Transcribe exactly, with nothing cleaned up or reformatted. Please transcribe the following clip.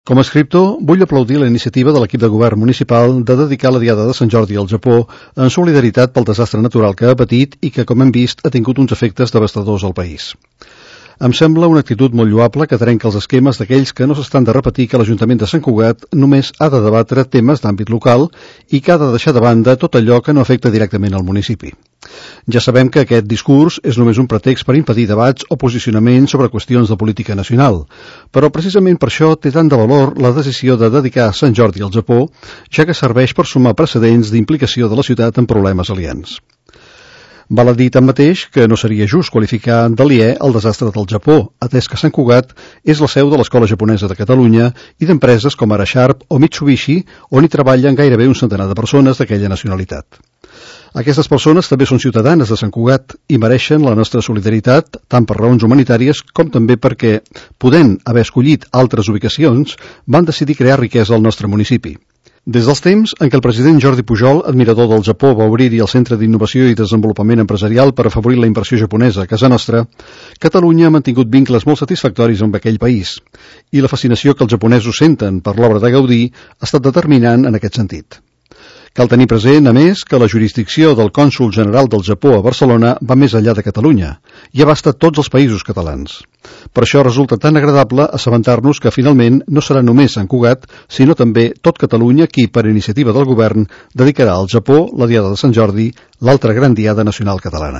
Com a escriptor, vull aplaudir la iniciativa de l'equip de govern municipal de dedicar la Diada de Sant Jordi al Japó en solidaritat pel desastre natural que ha patit i que, com hem vist, ha tingut uns efectes devastadors al país. Em sembla una actitud molt lloable que trenca els esquemes d'aquells que no s'estan de repetir que l'Ajuntament de Sant Cugat només ha de debatre temes d'àmbit local i que ha de deixar de banda tot allò que no afecta directament al municipi. Ja sabem que aquest discurs és només un pretext per impedir debats o posicionaments sobre qüestions de política nacional, però precisament per això té tant de valor la decisió de dedicar Sant Jordi al Japó, ja que serveix per sumar precedents d'implicació de la ciutat en problemes aliens. Val a dir tanmateix que no seria just qualificar d'aliè el desastre del Japó, atès que Sant Cugat és la seu de l'Escola Japonesa de Catalunya i d'empreses com ara Sharp o Mitsubishi, on hi treballen gairebé un centenar de persones d'aquella nacionalitat. Aquestes persones també són ciutadanes de Sant Cugat i mereixen la nostra solidaritat tant per raons humanitàries com també perquè, podent haver escollit altres ubicacions, van decidir crear riquesa al nostre municipi. Des dels temps en què el president Jordi Pujol, admirador del Japó, va obrir-hi el Centre d'Innovació i Desenvolupament Empresarial per afavorir la inversió japonesa a casa nostra, Catalunya ha mantingut vincles molt satisfactoris amb aquell país, i la fascinació que els japonesos senten per l'obra de Gaudí ha estat determinant en aquest sentit. Cal tenir present, a més, que la jurisdicció del cònsol general del Japó a Barcelona va més enllà de Catalunya i abasta tots els països catalans. Per això resulta tan agradable assabentar-nos que finalment no serà només Sant Cugat, sinó també tot Catalunya qui, per iniciativa del govern, dedicarà al Japó la Diada de Sant Jordi, l'altra gran diada nacional catalana.